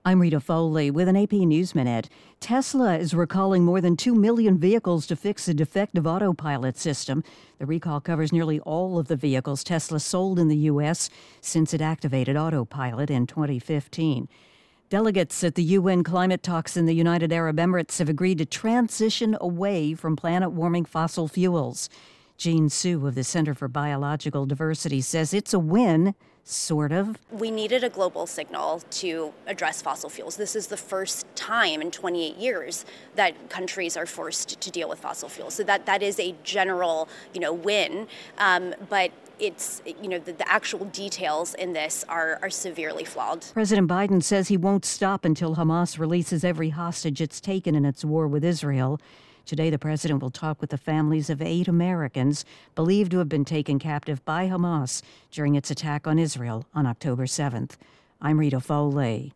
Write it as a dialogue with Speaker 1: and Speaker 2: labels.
Speaker 1: I'm Rita Foley with an AP News Minute. Tesla is recalling more than 2 million vehicles to fix a defective autopilot system. The recall covers nearly all of the vehicles Tesla sold in the U.S. since it activated autopilot in 2015. Delegates at the UN climate talks in the United Arab Emirates have agreed to transition away from planet-warming fossil fuels. Jean Su of the Center for Biological Diversity says it's a win, sort of.
Speaker 2: We needed a global signal to address fossil fuels. This is the first time in 28 years that countries are forced to deal with fossil fuels. So that is a general, win. But it's, the actual details in this are severely flawed.
Speaker 1: President Biden says he won't stop until Hamas releases every hostage it's taken in its war with Israel. Today, the president will talk with the families of 8 Americans believed to have been taken captive by Hamas during its attack on Israel on October 7th. I'm Rita Foley.